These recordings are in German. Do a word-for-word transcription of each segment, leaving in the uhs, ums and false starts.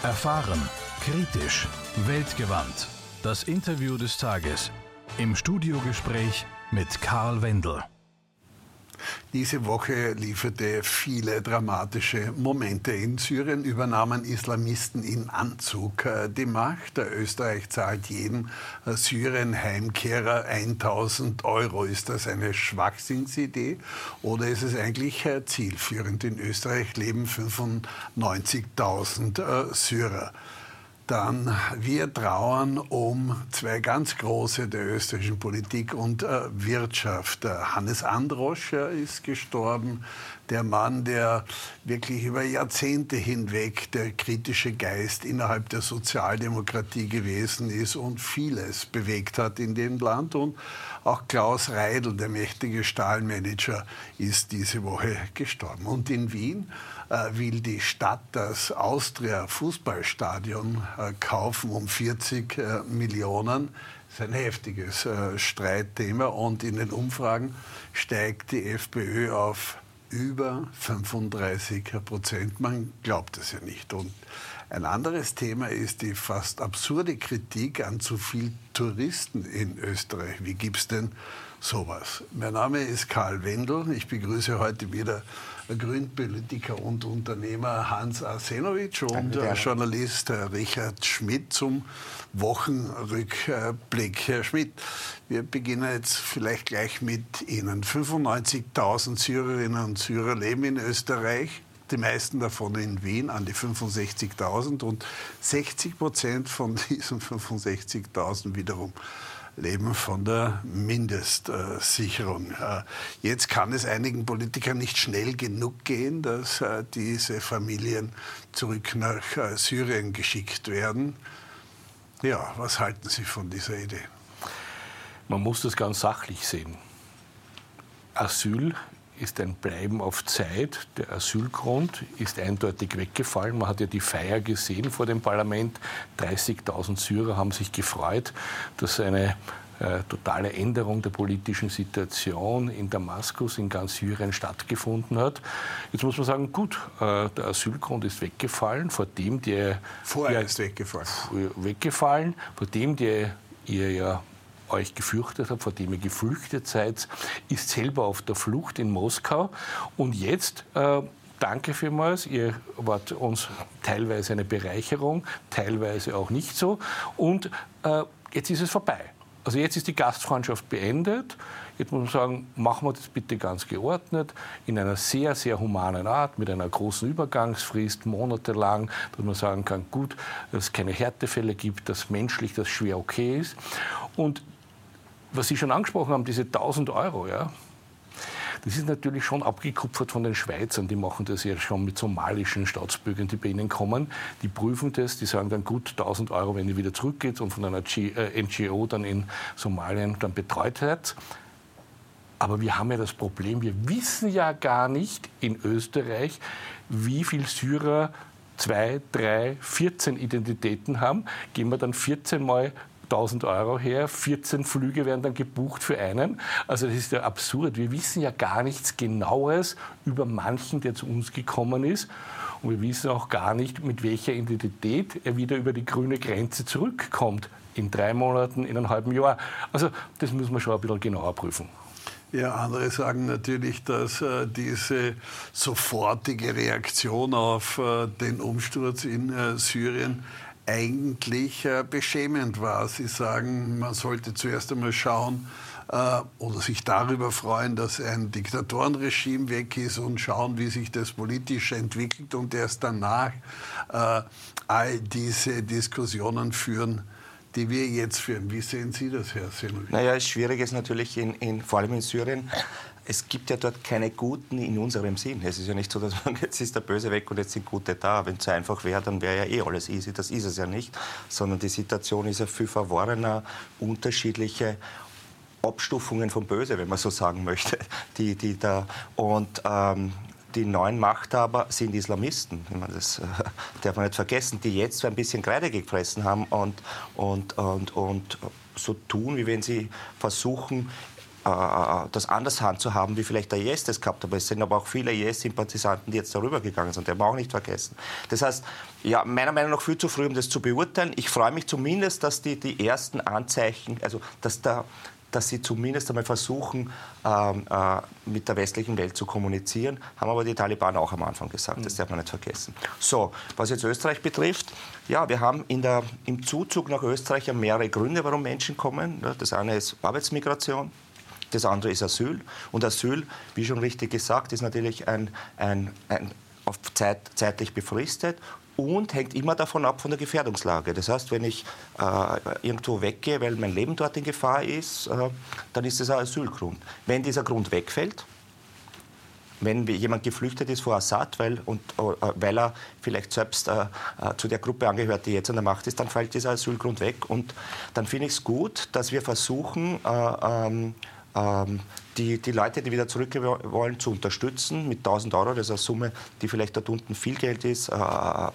Erfahren, kritisch, weltgewandt. Das Interview des Tages. Im Studiogespräch mit Karl Wendel. Diese Woche lieferte viele dramatische Momente. In Syrien übernahmen Islamisten in Anzug die Macht. Österreich zahlt jedem Syrien-Heimkehrer tausend Euro. Ist das eine Schwachsinnsidee oder ist es eigentlich zielführend? In Österreich leben fünfundneunzigtausend Syrer. Dann, wir trauern um zwei ganz große der österreichischen Politik und äh, Wirtschaft. Hannes Androsch äh, ist gestorben, der Mann, der wirklich über Jahrzehnte hinweg der kritische Geist innerhalb der Sozialdemokratie gewesen ist und vieles bewegt hat in dem Land. Und auch Klaus Reidl, der mächtige Stahlmanager, ist diese Woche gestorben. Und in Wien äh, will die Stadt das Austria-Fußballstadion äh, kaufen um vierzig äh, Millionen. Das ist ein heftiges äh, Streitthema. Und in den Umfragen steigt die FPÖ auf über fünfunddreißig Prozent. Man glaubt es ja nicht. Und ein anderes Thema ist die fast absurde Kritik an zu viel Touristen in Österreich. Wie gibt es denn sowas? Mein Name ist Karl Wendel. Ich begrüße heute wieder Grünpolitiker und Unternehmer Hans Arsenovic und äh, Journalist äh, Richard Schmidt zum Wochenrückblick. Herr Schmidt, wir beginnen jetzt vielleicht gleich mit Ihnen. fünfundneunzigtausend Syrerinnen und Syrer leben in Österreich. Die meisten davon in Wien, an die fünfundsechzigtausend. Und sechzig Prozent von diesen fünfundsechzigtausend wiederum leben von der Mindestsicherung. Jetzt kann es einigen Politikern nicht schnell genug gehen, dass diese Familien zurück nach Syrien geschickt werden. Ja, was halten Sie von dieser Idee? Man muss das ganz sachlich sehen. Asyl ist ein Bleiben auf Zeit. Der Asylgrund ist eindeutig weggefallen. Man hat ja die Feier gesehen vor dem Parlament. dreißigtausend Syrer haben sich gefreut, dass eine äh, totale Änderung der politischen Situation in Damaskus, in ganz Syrien stattgefunden hat. Jetzt muss man sagen, gut, äh, der Asylgrund ist weggefallen, vor dem der... Vorher ja, ist weggefallen. Weggefallen, vor dem der ihr ja euch gefürchtet habt, vor dem ihr geflüchtet seid, ist selber auf der Flucht in Moskau. Und jetzt, äh, danke vielmals, ihr wart uns teilweise eine Bereicherung, teilweise auch nicht so. Und äh, jetzt ist es vorbei. Also jetzt ist die Gastfreundschaft beendet. Jetzt muss man sagen, machen wir das bitte ganz geordnet, in einer sehr, sehr humanen Art, mit einer großen Übergangsfrist, monatelang, dass man sagen kann, gut, dass es keine Härtefälle gibt, dass menschlich das schwer okay ist. Und was Sie schon angesprochen haben, diese tausend Euro, ja, das ist natürlich schon abgekupfert von den Schweizern. Die machen das ja schon mit somalischen Staatsbürgern, die bei ihnen kommen. Die prüfen das, die sagen dann, gut, tausend Euro, wenn ihr wieder zurückgeht und von einer N G O dann in Somalien dann betreut seid. Aber wir haben ja das Problem, wir wissen ja gar nicht in Österreich, wie viele Syrer zwei, drei, vierzehn Identitäten haben. Gehen wir dann vierzehn Mal tausend Euro her, vierzehn Flüge werden dann gebucht für einen. Also das ist ja absurd. Wir wissen ja gar nichts Genaues über manchen, der zu uns gekommen ist. Und wir wissen auch gar nicht, mit welcher Identität er wieder über die grüne Grenze zurückkommt. In drei Monaten, in einem halben Jahr. Also das müssen wir schon ein bisschen genauer prüfen. Ja, andere sagen natürlich, dass äh, diese sofortige Reaktion auf äh, den Umsturz in äh, Syrien eigentlich äh, beschämend war. Sie sagen, man sollte zuerst einmal schauen äh, oder sich darüber freuen, dass ein Diktatorenregime weg ist und schauen, wie sich das politisch entwickelt und erst danach äh, all diese Diskussionen führen, die wir jetzt führen. Wie sehen Sie das, Herr Senovic? Naja, das Schwierige ist natürlich, in, in, vor allem in Syrien, es gibt ja dort keine Guten in unserem Sinn. Es ist ja nicht so, dass man, jetzt ist der Böse weg und jetzt sind Gute da. Wenn es so einfach wäre, dann wäre ja eh alles easy. Das ist es ja nicht. Sondern die Situation ist ja viel verworrener, unterschiedliche Abstufungen von Böse, wenn man so sagen möchte. Die, die da, und ähm, die neuen Machthaber sind Islamisten. Ich meine, das äh, darf man nicht vergessen, die jetzt so ein bisschen Kreide gefressen haben und, und, und, und so tun, wie wenn sie versuchen, äh, das anders handzuhaben, wie vielleicht der I S das gehabt hat. Aber es sind aber auch viele I S-Sympathisanten, die jetzt darüber gegangen sind. Der haben wir auch nicht vergessen. Das heißt, ja, meiner Meinung nach viel zu früh, um das zu beurteilen. Ich freue mich zumindest, dass die, die ersten Anzeichen, also dass der dass sie zumindest einmal versuchen, ähm, äh, mit der westlichen Welt zu kommunizieren, haben aber die Taliban auch am Anfang gesagt. Das darf man nicht vergessen. So, was jetzt Österreich betrifft, ja, wir haben in der, im Zuzug nach Österreich mehrere Gründe, warum Menschen kommen. Das eine ist Arbeitsmigration, das andere ist Asyl. Und Asyl, wie schon richtig gesagt, ist natürlich ein, ein, ein auf Zeit, zeitlich befristet. Und hängt immer davon ab, von der Gefährdungslage. Das heißt, wenn ich äh, irgendwo weggehe, weil mein Leben dort in Gefahr ist, äh, dann ist das ein Asylgrund. Wenn dieser Grund wegfällt, wenn jemand geflüchtet ist vor Assad, weil, und, äh, weil er vielleicht selbst äh, äh, zu der Gruppe angehört, die jetzt an der Macht ist, dann fällt dieser Asylgrund weg. Und dann finde ich es gut, dass wir versuchen, äh, ähm, ähm, Die, die Leute, die wieder zurück wollen, zu unterstützen mit tausend Euro. Das ist eine Summe, die vielleicht dort unten viel Geld ist, äh, äh,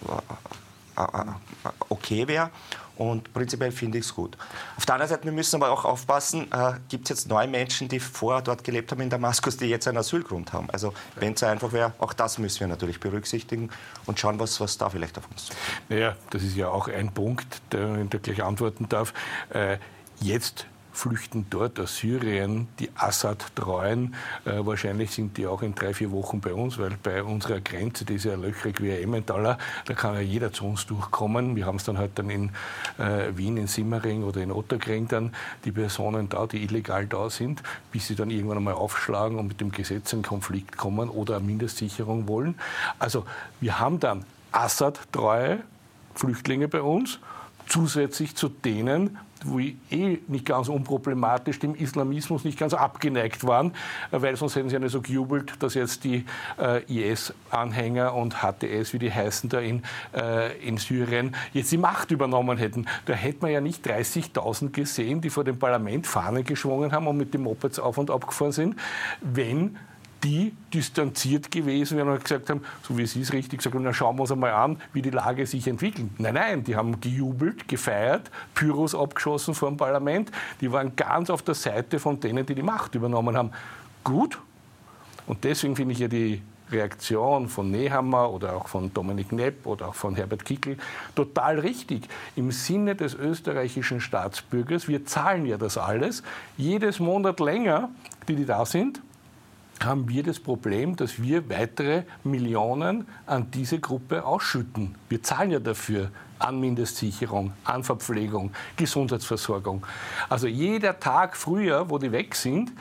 äh, okay wäre. Und prinzipiell finde ich es gut. Auf der anderen Seite, wir müssen aber auch aufpassen, äh, gibt es jetzt neue Menschen, die vorher dort gelebt haben in Damaskus, die jetzt einen Asylgrund haben. Also wenn es so einfach wäre, auch das müssen wir natürlich berücksichtigen und schauen, was, was da vielleicht auf uns zukommt. Naja, das ist ja auch ein Punkt, der, der gleich antworten darf. Äh, jetzt flüchten dort aus Syrien die Assad-Treuen. Äh, wahrscheinlich sind die auch in drei, vier Wochen bei uns, weil bei unserer Grenze, die ist ja löchrig wie ein Emmentaler, da kann ja jeder zu uns durchkommen. Wir haben es dann halt dann in äh, Wien, in Simmering oder in Otterkring dann die Personen da, die illegal da sind, bis sie dann irgendwann einmal aufschlagen und mit dem Gesetz in Konflikt kommen oder eine Mindestsicherung wollen. Also wir haben dann Assad-treue Flüchtlinge bei uns, zusätzlich zu denen, die eh nicht ganz unproblematisch dem Islamismus nicht ganz abgeneigt waren, weil sonst hätten sie ja nicht so gejubelt, dass jetzt die äh, I S-Anhänger und H T S, wie die heißen da in, äh, in Syrien, jetzt die Macht übernommen hätten. Da hätte man ja nicht dreißigtausend gesehen, die vor dem Parlament Fahnen geschwungen haben und mit den Mopeds auf und ab gefahren sind, wenn die distanziert gewesen wären und gesagt haben, so wie Sie es richtig gesagt haben, dann schauen wir uns einmal an, wie die Lage sich entwickelt. Nein, nein, die haben gejubelt, gefeiert, Pyros abgeschossen vor dem Parlament. Die waren ganz auf der Seite von denen, die die Macht übernommen haben. Gut. Und deswegen finde ich ja die Reaktion von Nehammer oder auch von Dominik Knepp oder auch von Herbert Kickl total richtig. Im Sinne des österreichischen Staatsbürgers, wir zahlen ja das alles, jedes Monat länger, die, die da sind, haben wir das Problem, dass wir weitere Millionen an diese Gruppe ausschütten. Wir zahlen ja dafür an Mindestsicherung, an Verpflegung, Gesundheitsversorgung. Also jeder Tag früher, wo die weg sind,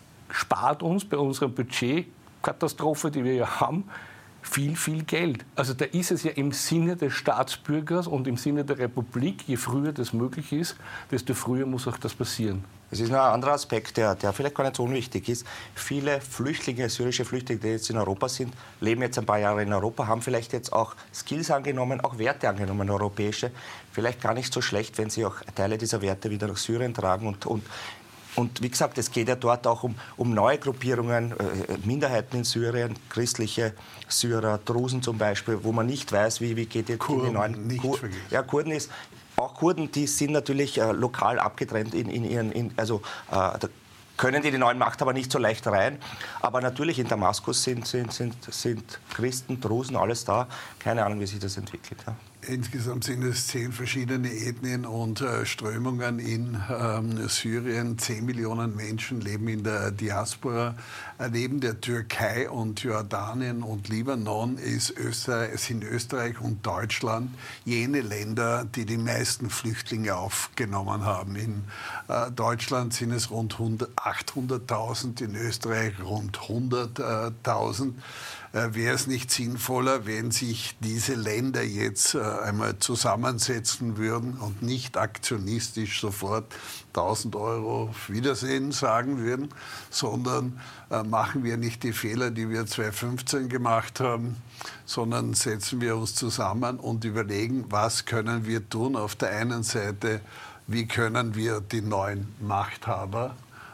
spart uns bei unserer Budgetkatastrophe, die wir ja haben, viel, viel Geld. Also da ist es ja im Sinne des Staatsbürgers und im Sinne der Republik, je früher das möglich ist, desto früher muss auch das passieren. Es ist noch ein anderer Aspekt, der, der vielleicht gar nicht so unwichtig ist. Viele Flüchtlinge, syrische Flüchtlinge, die jetzt in Europa sind, leben jetzt ein paar Jahre in Europa, haben vielleicht jetzt auch Skills angenommen, auch Werte angenommen, europäische. Vielleicht gar nicht so schlecht, wenn sie auch Teile dieser Werte wieder nach Syrien tragen. Und, und, und wie gesagt, es geht ja dort auch um, um neue Gruppierungen, äh, Minderheiten in Syrien, christliche Syrer, Drusen zum Beispiel, wo man nicht weiß, wie, wie geht jetzt Kurden, die neuen... nicht Kur vergessen. Ja, Kurden ist... Auch Kurden, die sind natürlich äh, lokal abgetrennt in, in ihren, in, also äh, da können die die neuen Machthaber nicht so leicht rein. Aber natürlich in Damaskus sind, sind, sind, sind Christen, Drusen, alles da. Keine Ahnung, wie sich das entwickelt. Ja. Insgesamt sind es zehn verschiedene Ethnien und äh, Strömungen in ähm, Syrien. Zehn Millionen Menschen leben in der Diaspora. Äh, neben der Türkei und Jordanien und Libanon ist Österreich, sind Österreich und Deutschland jene Länder, die die meisten Flüchtlinge aufgenommen haben. In äh, Deutschland sind es rund achthunderttausend, in Österreich rund hunderttausend. Äh, wäre es nicht sinnvoller, wenn sich diese Länder jetzt äh, einmal zusammensetzen würden und nicht aktionistisch sofort tausend Euro auf Wiedersehen sagen würden, sondern äh, machen wir nicht die Fehler, die wir zweitausendfünfzehn gemacht haben, sondern setzen wir uns zusammen und überlegen, was können wir tun. Auf der einen Seite, wie können wir die neuen Machthaber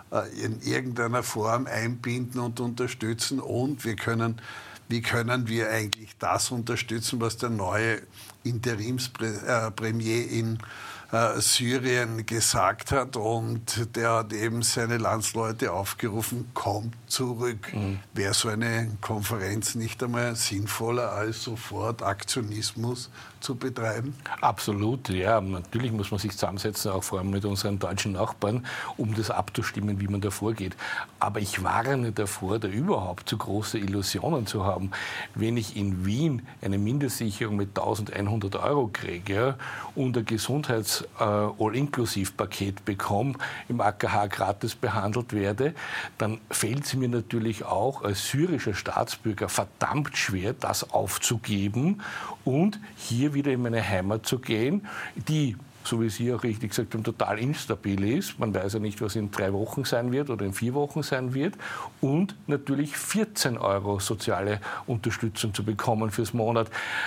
in irgendeiner Form einbinden und unterstützen, und wir können, wie können wir eigentlich das unterstützen, was der neue Interimspremier in äh, Syrien gesagt hat. Und der hat eben seine Landsleute aufgerufen, kommt zurück. Mhm. Wäre so eine Konferenz nicht einmal sinnvoller, als sofort Aktionismus zu betreiben? Absolut, ja. Natürlich muss man sich zusammensetzen, auch vor allem mit unseren deutschen Nachbarn, um das abzustimmen, wie man da vorgeht. Aber ich warne davor, da überhaupt zu große Illusionen zu haben. Wenn ich in Wien eine Mindestsicherung mit eintausendeinhundert Euro kriege, ja, und ein Gesundheits-All-Inklusiv-Paket bekomme, im A K H gratis behandelt werde, dann fällt es mir natürlich auch als syrischer Staatsbürger verdammt schwer, das aufzugeben und hier wieder in meine Heimat zu gehen, die, so wie Sie auch richtig gesagt haben, total instabil ist. Man weiß ja nicht, was in drei Wochen sein wird oder in vier Wochen sein wird. Und natürlich vierzehn Euro soziale Unterstützung zu bekommen fürs Monat.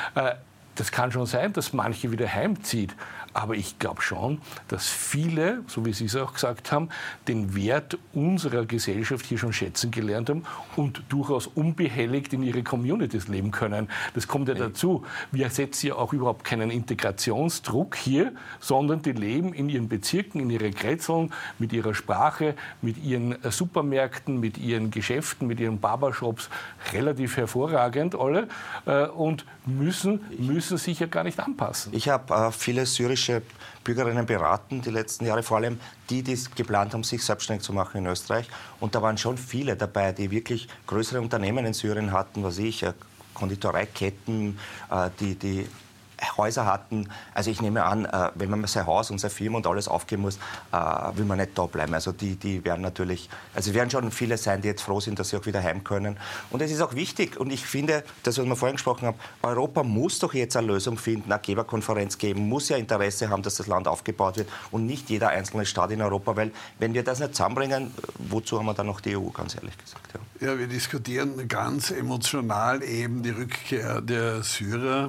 Das kann schon sein, dass manche wieder heimzieht. Aber ich glaube schon, dass viele, so wie Sie es auch gesagt haben, den Wert unserer Gesellschaft hier schon schätzen gelernt haben und durchaus unbehelligt in ihre Communities leben können. Das kommt ja dazu. Wir setzen ja auch überhaupt keinen Integrationsdruck hier, sondern die leben in ihren Bezirken, in ihren Kretzeln, mit ihrer Sprache, mit ihren Supermärkten, mit ihren Geschäften, mit ihren Barbershops relativ hervorragend alle und müssen, müssen sich ja gar nicht anpassen. Ich habe äh, viele syrische Bürgerinnen beraten, die letzten Jahre, vor allem die, die es geplant haben, sich selbstständig zu machen in Österreich. Und da waren schon viele dabei, die wirklich größere Unternehmen in Syrien hatten, was ich, äh, Konditoreiketten, äh, die, die Häuser hatten. Also ich nehme an, äh, wenn man sein Haus und seine Firma und alles aufgeben muss, äh, will man nicht da bleiben. Also die, die werden natürlich, also werden schon viele sein, die jetzt froh sind, dass sie auch wieder heim können. Und es ist auch wichtig, und ich finde, das, was wir vorhin gesprochen haben, Europa muss doch jetzt eine Lösung finden, eine Geberkonferenz geben, muss ja Interesse haben, dass das Land aufgebaut wird und nicht jeder einzelne Staat in Europa, weil wenn wir das nicht zusammenbringen, wozu haben wir dann noch die E U, ganz ehrlich gesagt. Ja, ja, wir diskutieren ganz emotional eben die Rückkehr der Syrer.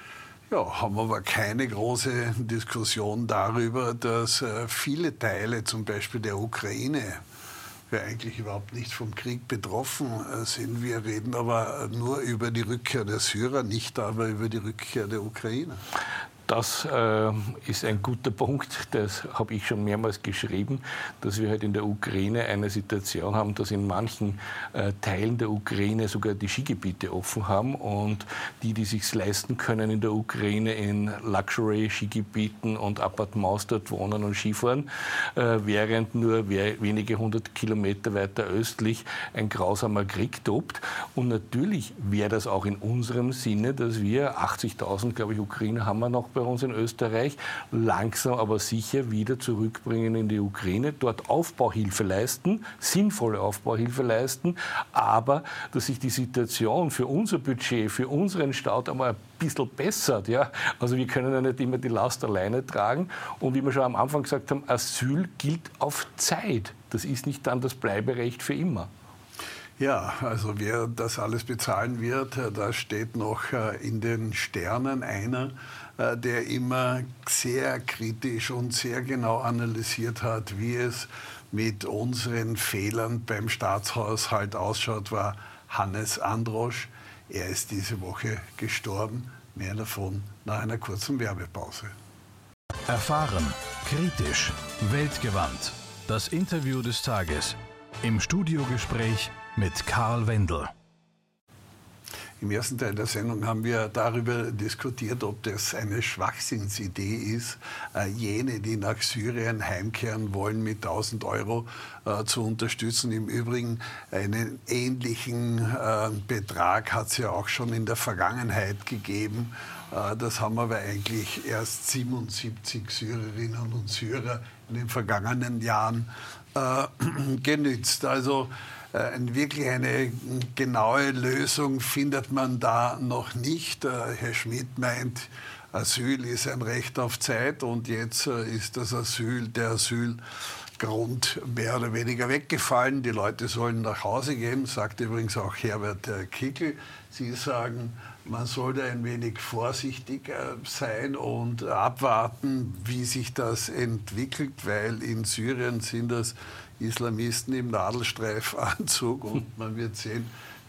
Ja, haben aber keine große Diskussion darüber, dass äh, viele Teile, zum Beispiel der Ukraine, ja eigentlich überhaupt nicht vom Krieg betroffen äh, sind. Wir reden aber nur über die Rückkehr der Syrer, nicht aber über die Rückkehr der Ukrainer. Das äh, ist ein guter Punkt, das habe ich schon mehrmals geschrieben, dass wir halt in der Ukraine eine Situation haben, dass in manchen äh, Teilen der Ukraine sogar die Skigebiete offen haben und die, die sich leisten können in der Ukraine, in Luxury-Skigebieten und Appartements dort wohnen und Skifahren, äh, während nur wenige hundert Kilometer weiter östlich ein grausamer Krieg tobt. Und natürlich wäre das auch in unserem Sinne, dass wir achtzigtausend, glaube ich, Ukrainer haben wir noch bei uns in Österreich, langsam aber sicher wieder zurückbringen in die Ukraine, dort Aufbauhilfe leisten, sinnvolle Aufbauhilfe leisten, aber dass sich die Situation für unser Budget, für unseren Staat einmal ein bisschen bessert. Ja? Also wir können ja nicht immer die Last alleine tragen und wie wir schon am Anfang gesagt haben, Asyl gilt auf Zeit. Das ist nicht dann das Bleiberecht für immer. Ja, also wer das alles bezahlen wird, da steht noch in den Sternen einer, der immer sehr kritisch und sehr genau analysiert hat, wie es mit unseren Fehlern beim Staatshaushalt ausschaut, war Hannes Androsch. Er ist diese Woche gestorben. Mehr davon nach einer kurzen Werbepause. Erfahren, kritisch, weltgewandt. Das Interview des Tages. Im Studiogespräch mit Karl Wendel. Im ersten Teil der Sendung haben wir darüber diskutiert, ob das eine Schwachsinnsidee ist, äh, jene, die nach Syrien heimkehren wollen, mit tausend Euro äh, zu unterstützen. Im Übrigen einen ähnlichen äh, Betrag hat es ja auch schon in der Vergangenheit gegeben. Äh, das haben aber eigentlich erst siebenundsiebzig Syrerinnen und Syrer in den vergangenen Jahren äh, genützt. Also Äh, wirklich eine genaue Lösung findet man da noch nicht. Äh, Herr Schmidt meint, Asyl ist ein Recht auf Zeit und jetzt äh, ist das Asyl, der Asylgrund mehr oder weniger weggefallen. Die Leute sollen nach Hause gehen, sagt übrigens auch Herbert äh, Kickl. Sie sagen, man sollte ein wenig vorsichtig äh, sein und abwarten, wie sich das entwickelt, weil in Syrien sind das Islamisten im Nadelstreifanzug und man wird sehen,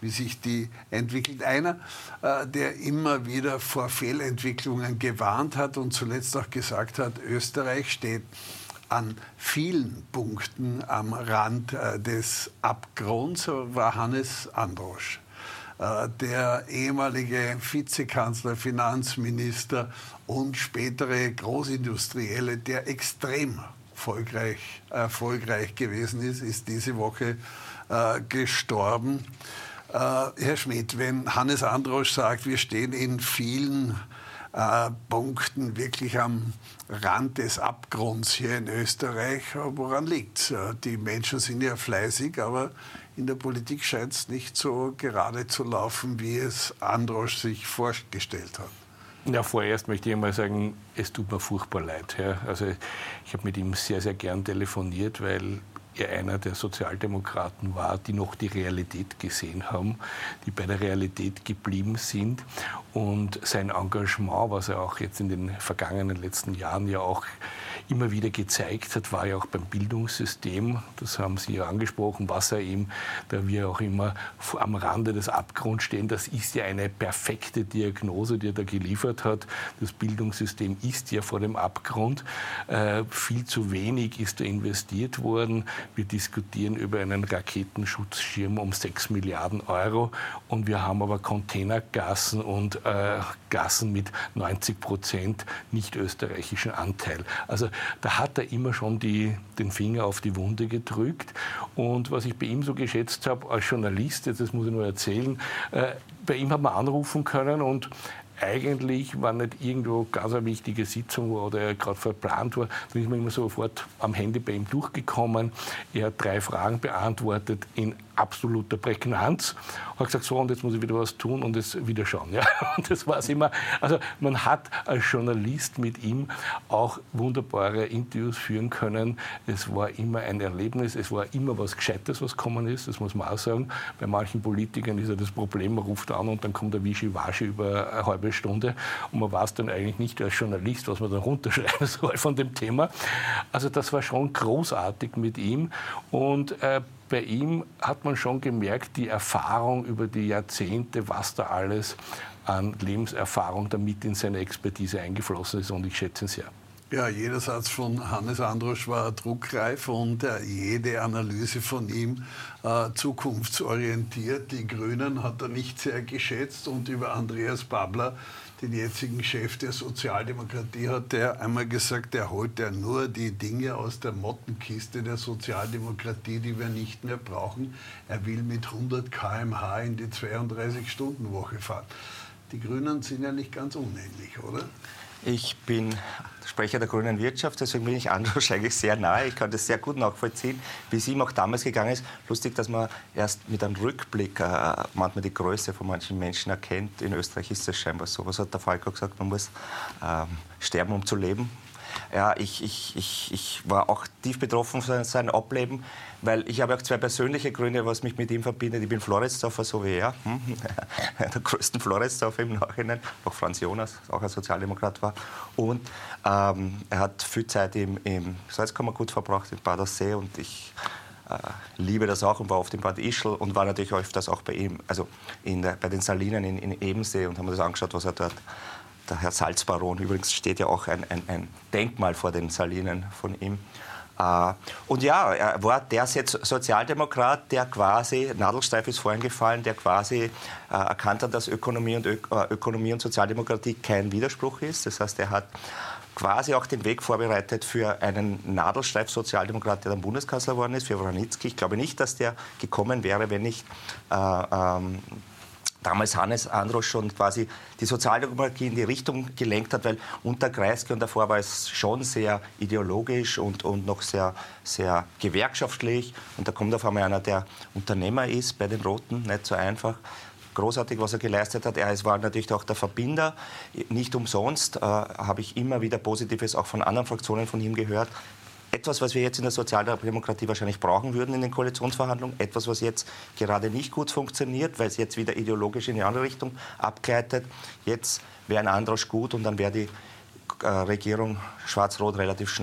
wie sich die entwickelt. Einer, äh, der immer wieder vor Fehlentwicklungen gewarnt hat und zuletzt auch gesagt hat, Österreich steht an vielen Punkten am Rand äh, des Abgrunds, war Hannes Androsch. Äh, der ehemalige Vizekanzler, Finanzminister und spätere Großindustrielle, der extrem erfolgreich, erfolgreich gewesen ist, ist diese Woche äh, gestorben. Äh, Herr Schmidt, wenn Hannes Androsch sagt, wir stehen in vielen äh, Punkten wirklich am Rand des Abgrunds hier in Österreich, woran liegt es? Die Menschen sind ja fleißig, aber in der Politik scheint es nicht so gerade zu laufen, wie es Androsch sich vorgestellt hat. Ja, vorerst möchte ich einmal sagen, es tut mir furchtbar leid. Ja. Also ich habe mit ihm sehr, sehr gern telefoniert, weil er einer der Sozialdemokraten war, die noch die Realität gesehen haben, die bei der Realität geblieben sind. Und sein Engagement, was er auch jetzt in den vergangenen letzten Jahren ja auch immer wieder gezeigt hat, war ja auch beim Bildungssystem, das haben Sie ja angesprochen, was er eben, da wir auch immer am Rande des Abgrunds stehen, das ist ja eine perfekte Diagnose, die er da geliefert hat. Das Bildungssystem ist ja vor dem Abgrund. Äh, viel zu wenig ist da investiert worden. Wir diskutieren über einen Raketenschutzschirm um sechs Milliarden Euro und wir haben aber Containergassen und äh, Gassen mit neunzig Prozent nicht österreichischen Anteil. Also da hat er immer schon die, den Finger auf die Wunde gedrückt. Und was ich bei ihm so geschätzt habe als Journalist, jetzt das muss ich nur erzählen, äh, bei ihm hat man anrufen können und eigentlich war nicht irgendwo ganz eine wichtige Sitzung oder er gerade verplant war, dann ist man immer sofort am Handy bei ihm durchgekommen. Er hat drei Fragen beantwortet in absoluter Prägnanz. Hat gesagt, so, und jetzt muss ich wieder was tun und es wieder schauen. Ja? Und das war es immer. Also man hat als Journalist mit ihm auch wunderbare Interviews führen können. Es war immer ein Erlebnis, es war immer was Gescheites, was gekommen ist, das muss man auch sagen. Bei manchen Politikern ist ja das Problem, man ruft an und dann kommt der Wischiwaschi über eine halbe Stunde und man weiß dann eigentlich nicht als Journalist, was man da runterschreiben soll von dem Thema. Also das war schon großartig mit ihm und äh, bei ihm hat man schon gemerkt, die Erfahrung über die Jahrzehnte, was da alles an Lebenserfahrung damit in seine Expertise eingeflossen ist und ich schätze ihn sehr. Ja, jeder Satz von Hannes Androsch war druckreif und äh, jede Analyse von ihm äh, zukunftsorientiert. Die Grünen hat er nicht sehr geschätzt und über Andreas Babler, den jetzigen Chef der Sozialdemokratie, hat er einmal gesagt, er holt ja nur die Dinge aus der Mottenkiste der Sozialdemokratie, die wir nicht mehr brauchen. Er will mit hundert Kilometer pro Stunde in die zweiunddreißig-Stunden-Woche fahren. Die Grünen sind ja nicht ganz unähnlich, oder? Ich bin Sprecher der grünen Wirtschaft, deswegen bin ich Androsch eigentlich sehr nahe. Ich kann das sehr gut nachvollziehen, wie es ihm auch damals gegangen ist. Lustig, dass man erst mit einem Rückblick äh, manchmal die Größe von manchen Menschen erkennt. In Österreich ist das scheinbar so. Was hat der Falco gesagt? Man muss ähm, sterben, um zu leben. Ja, ich, ich, ich, ich war auch tief betroffen von seinem Ableben, weil ich habe auch zwei persönliche Gründe, was mich mit ihm verbindet. Ich bin Floridsdorfer, so wie er, hm, der größten Floridsdorfer im Nachhinein, auch Franz Jonas, auch ein Sozialdemokrat war. Und ähm, er hat viel Zeit im, im Salzkammergut verbracht, in Bad Aussee, und ich äh, liebe das auch und war oft in Bad Ischl und war natürlich öfters auch bei ihm, also in der, bei den Salinen in, in Ebensee, und haben mir das angeschaut, was er dort. Der Herr Salzbaron, übrigens steht ja auch ein, ein, ein Denkmal vor den Salinen von ihm. Äh, und ja, er war der Sozialdemokrat, der quasi, Nadelsteif ist vorhin gefallen, der quasi äh, erkannt hat, dass Ökonomie und, Ö Ökonomie und Sozialdemokratie kein Widerspruch ist. Das heißt, er hat quasi auch den Weg vorbereitet für einen Nadelsteif-Sozialdemokrat, der dann Bundeskanzler geworden ist, für Wranitzky. Ich glaube nicht, dass der gekommen wäre, wenn nicht äh, ähm, damals Hannes Androsch schon quasi die Sozialdemokratie in die Richtung gelenkt hat, weil unter Kreisky und davor war es schon sehr ideologisch und, und noch sehr, sehr gewerkschaftlich. Und da kommt auf einmal einer, der Unternehmer ist bei den Roten, nicht so einfach. Großartig, was er geleistet hat. Er war natürlich auch der Verbinder. Nicht umsonst äh, habe ich immer wieder Positives auch von anderen Fraktionen von ihm gehört. Etwas, was wir jetzt in der Sozialdemokratie wahrscheinlich brauchen würden in den Koalitionsverhandlungen. Etwas, was jetzt gerade nicht gut funktioniert, weil es jetzt wieder ideologisch in die andere Richtung abgleitet. Jetzt wäre ein Androsch gut und dann wäre die äh, Regierung schwarz-rot relativ schnell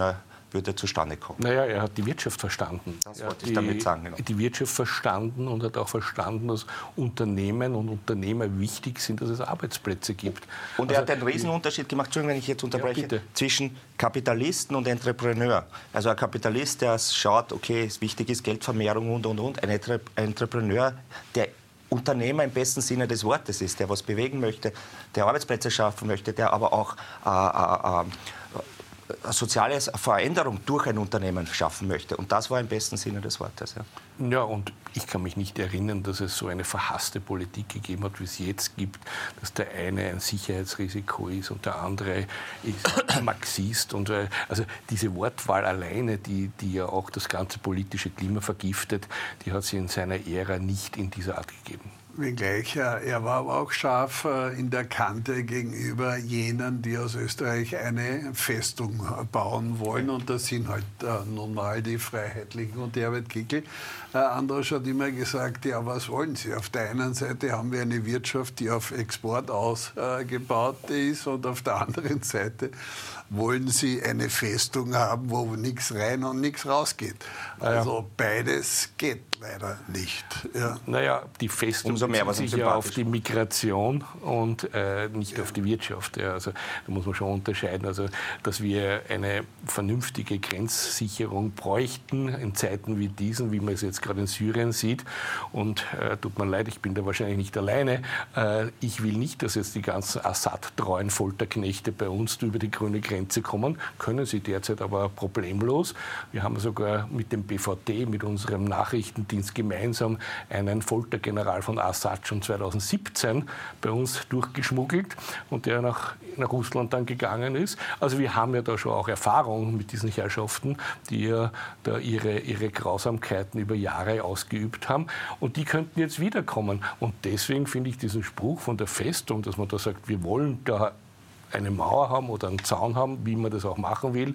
würde zustande kommen. Naja, er hat die Wirtschaft verstanden. Das er wollte hat ich die, damit sagen. Genau. Die Wirtschaft verstanden und hat auch verstanden, dass Unternehmen und Unternehmer wichtig sind, dass es Arbeitsplätze gibt. Und also, er hat einen Riesenunterschied gemacht, Entschuldigung, wenn ich jetzt unterbreche, ja, zwischen Kapitalisten und Entrepreneur. Also ein Kapitalist, der schaut, okay, es wichtig ist Geldvermehrung und, und, und. Ein Entrepreneur, der Unternehmer im besten Sinne des Wortes ist, der was bewegen möchte, der Arbeitsplätze schaffen möchte, der aber auch äh, äh, äh, eine soziale Veränderung durch ein Unternehmen schaffen möchte. Und das war im besten Sinne des Wortes. Ja. Ja, und ich kann mich nicht erinnern, dass es so eine verhasste Politik gegeben hat, wie es jetzt gibt, dass der eine ein Sicherheitsrisiko ist und der andere ist Marxist. Und, äh, also diese Wortwahl alleine, die, die ja auch das ganze politische Klima vergiftet, die hat es in seiner Ära nicht in dieser Art gegeben. Wenngleich, er war aber auch scharf in der Kante gegenüber jenen, die aus Österreich eine Festung bauen wollen. Und das sind halt nun mal die Freiheitlichen und Herbert Kickl. Andras hat immer gesagt, ja, was wollen Sie? Auf der einen Seite haben wir eine Wirtschaft, die auf Export ausgebaut ist, und auf der anderen Seite wollen Sie eine Festung haben, wo nichts rein und nichts rausgeht. Also beides geht leider nicht. Ja. Naja, die Festung Umso mehr, was sich ja auf die Migration und äh, nicht ja. auf die Wirtschaft. Ja, also da muss man schon unterscheiden, also dass wir eine vernünftige Grenzsicherung bräuchten in Zeiten wie diesen, wie man es jetzt gerade in Syrien sieht. Und äh, tut mir leid, ich bin da wahrscheinlich nicht alleine. Äh, ich will nicht, dass jetzt die ganzen Assad-treuen Folterknechte bei uns über die grüne Grenze kommen. Können sie derzeit aber problemlos. Wir haben sogar mit dem B V T, mit unserem Nachrichtendienst gemeinsam einen Foltergeneral von Assad schon zweitausendsiebzehn bei uns durchgeschmuggelt und der nach, nach Russland dann gegangen ist. Also wir haben ja da schon auch Erfahrung mit diesen Herrschaften, die ja da ihre, ihre Grausamkeiten über Jahre ausgeübt haben. Und die könnten jetzt wiederkommen. Und deswegen finde ich diesen Spruch von der Festung, dass man da sagt, wir wollen da eine Mauer haben oder einen Zaun haben, wie man das auch machen will,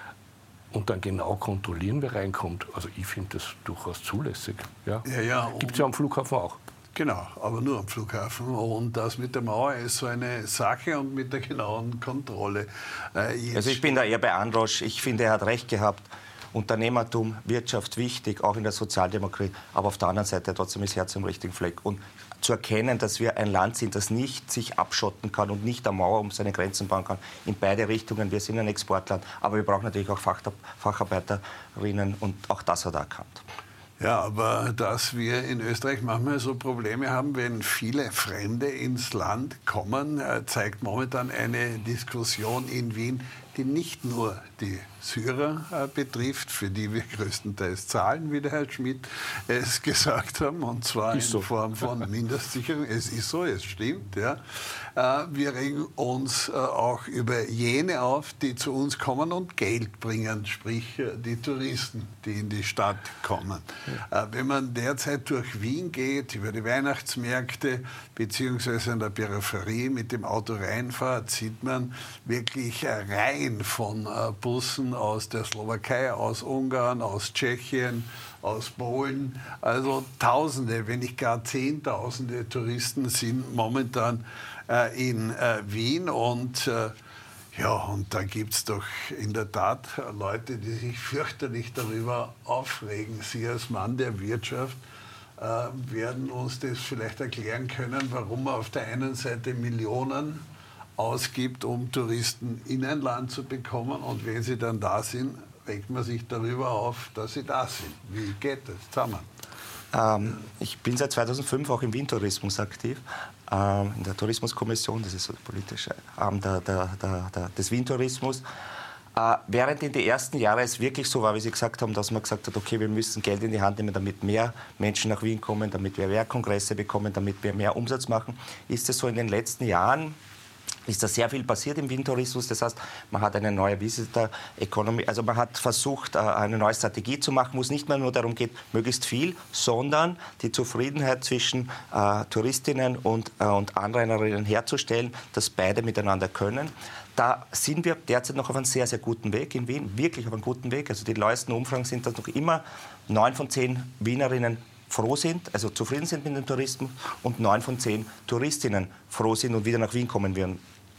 und dann genau kontrollieren, wer reinkommt. Also ich finde das durchaus zulässig. Ja. Ja, ja, gibt es ja am Flughafen auch. Genau, aber nur am Flughafen. Und das mit der Mauer ist so eine Sache und mit der genauen Kontrolle. Äh, also ich bin da eher bei Andras. Ich finde, er hat recht gehabt. Unternehmertum, Wirtschaft wichtig, auch in der Sozialdemokratie. Aber auf der anderen Seite trotzdem ist Herz am richtigen Fleck. Und zu erkennen, dass wir ein Land sind, das nicht sich abschotten kann und nicht eine Mauer um seine Grenzen bauen kann. In beide Richtungen. Wir sind ein Exportland. Aber wir brauchen natürlich auch Fach, Facharbeiterinnen. Und auch das hat er erkannt. Ja, aber dass wir in Österreich manchmal so Probleme haben, wenn viele Fremde ins Land kommen, zeigt momentan eine Diskussion in Wien, die nicht nur die Syrer äh, betrifft, für die wir größtenteils zahlen, wie der Herr Schmidt es gesagt haben, und zwar in so. Form von Mindestsicherung. Es ist so, es stimmt. Ja. Äh, wir regen uns äh, auch über jene auf, die zu uns kommen und Geld bringen, sprich äh, die Touristen, die in die Stadt kommen. Ja. Äh, wenn man derzeit durch Wien geht, über die Weihnachtsmärkte, beziehungsweise in der Peripherie mit dem Auto reinfährt, sieht man wirklich äh, Reihen von äh, Bussen aus der Slowakei, aus Ungarn, aus Tschechien, aus Polen. Also Tausende, wenn nicht gar Zehntausende Touristen sind momentan äh, in äh, Wien. Und äh, ja, und da gibt es doch in der Tat Leute, die sich fürchterlich darüber aufregen. Sie als Mann der Wirtschaft äh, werden uns das vielleicht erklären können, warum man auf der einen Seite Millionen ausgibt, um Touristen in ein Land zu bekommen, und wenn sie dann da sind, regt man sich darüber auf, dass sie da sind. Wie geht das zusammen? Ähm, ich bin seit zweitausendfünf auch im Wien-Tourismus aktiv, ähm, in der Tourismuskommission, das ist so der politische Arm der, der, der, der, des Wien-Tourismus. Äh, während in den ersten Jahren es wirklich so war, wie Sie gesagt haben, dass man gesagt hat, okay, wir müssen Geld in die Hand nehmen, damit mehr Menschen nach Wien kommen, damit wir mehr Kongresse bekommen, damit wir mehr Umsatz machen, ist es so in den letzten Jahren, ist da sehr viel passiert im Wien-Tourismus. Das heißt, man hat eine neue Visitor-Economy, also man hat versucht, eine neue Strategie zu machen, wo es nicht mehr nur darum geht, möglichst viel, sondern die Zufriedenheit zwischen äh, Touristinnen und, äh, und Anrainerinnen herzustellen, dass beide miteinander können. Da sind wir derzeit noch auf einem sehr, sehr guten Weg in Wien, wirklich auf einem guten Weg. Also die neuesten Umfragen sind, dass noch immer neun von zehn Wienerinnen froh sind, also zufrieden sind mit dem Tourismus, und neun von zehn Touristinnen froh sind und wieder nach Wien kommen werden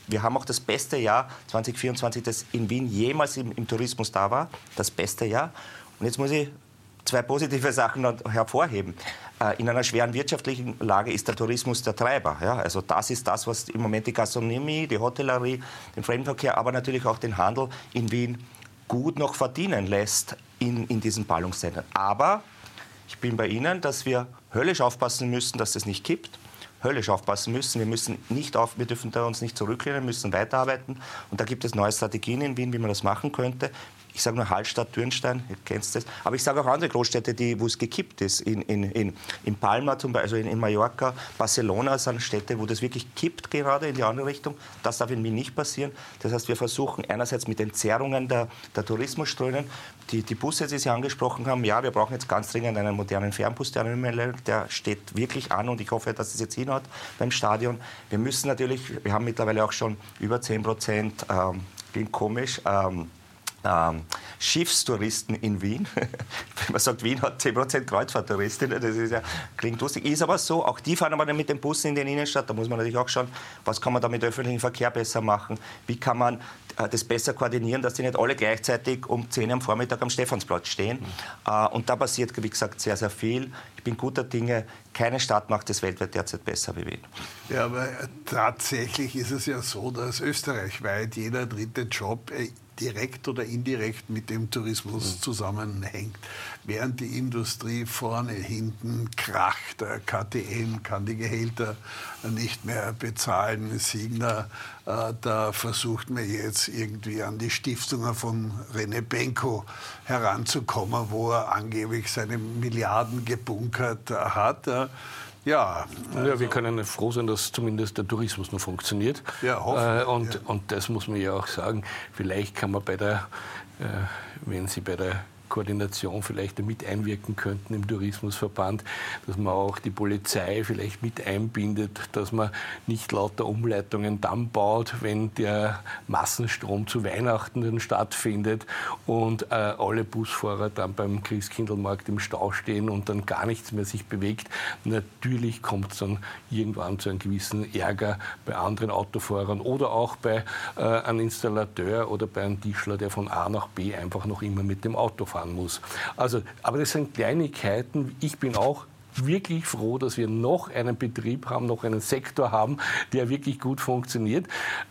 Wir haben auch das beste Jahr zwanzig vierundzwanzig, das in Wien jemals im, im Tourismus da war. Das beste Jahr. Und jetzt muss ich zwei positive Sachen hervorheben. In einer schweren wirtschaftlichen Lage ist der Tourismus der Treiber. Ja? Also das ist das, was im Moment die Gastronomie, die Hotellerie, den Fremdenverkehr, aber natürlich auch den Handel in Wien gut noch verdienen lässt in, in diesen Ballungszentren. Aber ich bin bei Ihnen, dass wir höllisch aufpassen müssen, dass das nicht kippt. Höllisch aufpassen müssen. Wir müssen nicht auf, wir dürfen da uns nicht zurücklehnen, müssen weiterarbeiten. Und da gibt es neue Strategien in Wien, wie man das machen könnte. Ich sage nur Hallstatt, Dürnstein, ihr kennt das. Aber ich sage auch andere Großstädte, die, wo es gekippt ist. In, in, in, in Palma zum Beispiel, also in, in Mallorca, Barcelona sind Städte, wo das wirklich kippt gerade in die andere Richtung. Das darf in Wien nicht passieren. Das heißt, wir versuchen einerseits mit Entzerrungen der, der Tourismusströmen, die, die Busse, die Sie angesprochen haben, ja, wir brauchen jetzt ganz dringend einen modernen Fernbus, der, der steht wirklich an und ich hoffe, dass es jetzt hinhaut beim Stadion. Wir müssen natürlich, wir haben mittlerweile auch schon über zehn Prozent, ähm, klingt komisch, ähm, Ähm, Schiffstouristen in Wien. Wenn man sagt, Wien hat zehn Prozent Kreuzfahrttouristinnen, das ist ja, klingt lustig. Ist aber so, auch die fahren aber dann mit den Bussen in den Innenstadt. Da muss man natürlich auch schauen, was kann man da mit öffentlichem Verkehr besser machen. Wie kann man äh, das besser koordinieren, dass die nicht alle gleichzeitig um zehn Uhr am Vormittag am Stephansplatz stehen. Mhm. Äh, und da passiert, wie gesagt, sehr, sehr viel. Ich bin guter Dinge. Keine Stadt macht es weltweit derzeit besser wie Wien. Ja, aber tatsächlich ist es ja so, dass österreichweit jeder dritte Job äh, direkt oder indirekt mit dem Tourismus zusammenhängt. Während die Industrie vorne, hinten kracht, K T M kann die Gehälter nicht mehr bezahlen, Signa, äh, da versucht man jetzt irgendwie an die Stiftungen von René Benko heranzukommen, wo er angeblich seine Milliarden gebunkert hat. Äh, Ja, also ja, wir können froh sein, dass zumindest der Tourismus noch funktioniert. Ja, hoffentlich. Äh, und, ja. und das muss man ja auch sagen. Vielleicht kann man bei der, äh, wenn Sie bei der Koordination vielleicht mit einwirken könnten im Tourismusverband, dass man auch die Polizei vielleicht mit einbindet, dass man nicht lauter Umleitungen dann baut, wenn der Massenstrom zu Weihnachten dann stattfindet und äh, alle Busfahrer dann beim Christkindlmarkt im Stau stehen und dann gar nichts mehr sich bewegt. Natürlich kommt es dann irgendwann zu einem gewissen Ärger bei anderen Autofahrern oder auch bei äh, einem Installateur oder bei einem Tischler, der von A nach B einfach noch immer mit dem Auto fährt. Muss. Also, aber das sind Kleinigkeiten. Ich bin auch wirklich froh, dass wir noch einen Betrieb haben, noch einen Sektor haben, der wirklich gut funktioniert.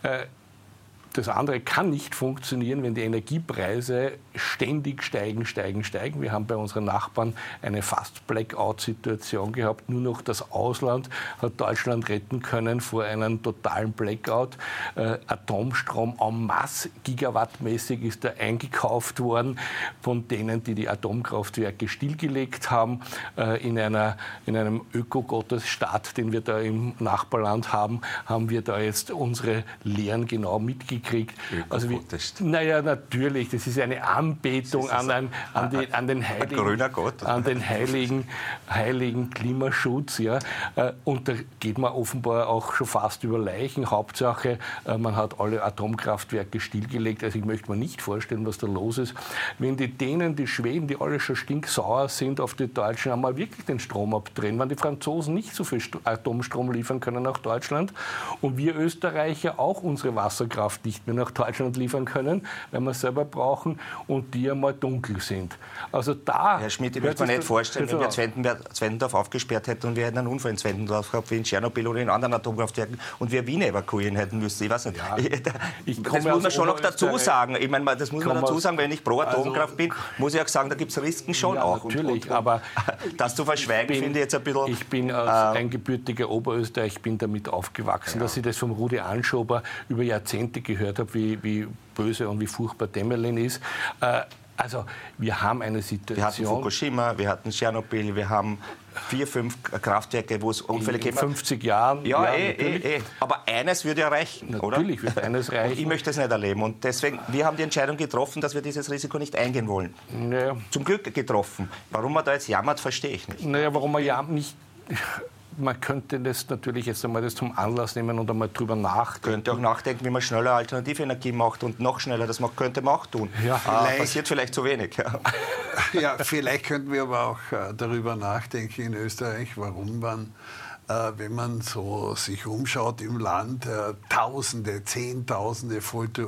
Das andere kann nicht funktionieren, wenn die Energiepreise ständig steigen, steigen, steigen. Wir haben bei unseren Nachbarn eine fast Blackout-Situation gehabt. Nur noch das Ausland hat Deutschland retten können vor einem totalen Blackout. Äh, Atomstrom en masse, gigawattmäßig ist da eingekauft worden von denen, die die Atomkraftwerke stillgelegt haben. Äh, in, einer, in einem Öko-Gottesstaat, den wir da im Nachbarland haben, haben wir da jetzt unsere Lehren genau mitgekriegt. Kriegt. Also wie, naja, natürlich, das ist eine Anbetung an, ein, an, die, an den heiligen, an den heiligen, heiligen Klimaschutz. Ja. Und da geht man offenbar auch schon fast über Leichen. Hauptsache, man hat alle Atomkraftwerke stillgelegt. Also ich möchte mir nicht vorstellen, was da los ist. Wenn die Dänen, die Schweden, die alle schon stinksauer sind auf die Deutschen, einmal wirklich den Strom abdrehen, wenn die Franzosen nicht so viel Atomstrom liefern können nach Deutschland und wir Österreicher auch unsere Wasserkraft nicht mehr nach Deutschland liefern können, weil wir es selber brauchen und die einmal dunkel sind. Also da... Herr Schmidt, ich möchte mir nicht vorstellen, wenn wir Zwentendorf aufgesperrt hätten und wir hätten einen Unfall in Zwentendorf gehabt, wie in Tschernobyl oder in anderen Atomkraftwerken und wir Wien evakuieren hätten müssen. Ich weiß nicht. Ja, ich das muss man schon noch dazu sagen. Ich meine, das muss man dazu sagen, wenn ich pro Atomkraft also, bin, muss ich auch sagen, da gibt es Risiken schon ja, auch. Natürlich, und, und, aber... Das zu verschweigen, bin, finde ich jetzt ein bisschen... Ich bin als äh, ein gebürtiger Oberösterreich, ich bin damit aufgewachsen, ja. dass ich das vom Rudi Anschober über Jahrzehnte gehört habe, wie, wie böse und wie furchtbar Temelin ist. Äh, also wir haben eine Situation... Wir hatten Fukushima, wir hatten Tschernobyl, wir haben vier, fünf Kraftwerke, wo es Unfälle in, gegeben hat. In fünfzig Jahren. Ja, ja eh, eh, eh. Aber eines würde ja reichen, natürlich oder? Natürlich würde eines reichen. Ich möchte es nicht erleben. Und deswegen, wir haben die Entscheidung getroffen, dass wir dieses Risiko nicht eingehen wollen. Naja. Zum Glück getroffen. Warum man da jetzt jammert, verstehe ich nicht. Naja, warum man jammert nicht... Man könnte das natürlich jetzt einmal das zum Anlass nehmen und einmal drüber nachdenken. Könnte auch nachdenken, wie man schneller alternative Energie macht und noch schneller das macht, könnte man auch tun. Ja, ah, passiert vielleicht zu wenig. Ja. Ja, vielleicht könnten wir aber auch darüber nachdenken in Österreich, warum man wenn man so sich umschaut im Land, Tausende, Zehntausende